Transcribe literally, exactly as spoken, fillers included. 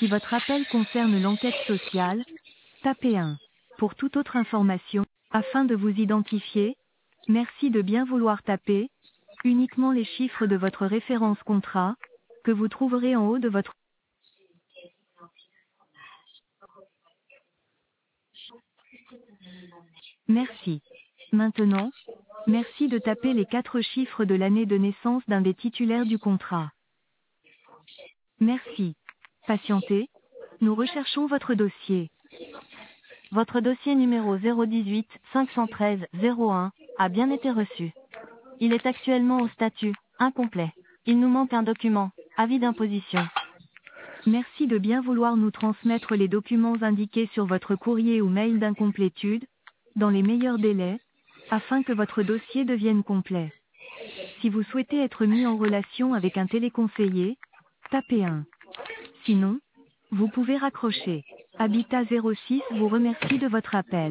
Si votre appel concerne l'enquête sociale, tapez un. Pour toute autre information, afin de vous identifier, merci de bien vouloir taper uniquement les chiffres de votre référence contrat, que vous trouverez en haut de votre... Merci. Maintenant, merci de taper les quatre chiffres de l'année de naissance d'un des titulaires du contrat. Merci. Patientez. Nous recherchons votre dossier. Votre dossier numéro zéro dix-huit cinq cent treize zéro un a bien été reçu. Il est actuellement au statut incomplet. Il nous manque un document, avis d'imposition. Merci de bien vouloir nous transmettre les documents indiqués sur votre courrier ou mail d'incomplétude, dans les meilleurs délais, afin que votre dossier devienne complet. Si vous souhaitez être mis en relation avec un téléconseiller, tapez un. Sinon, vous pouvez raccrocher. Habitat zéro six vous remercie de votre appel.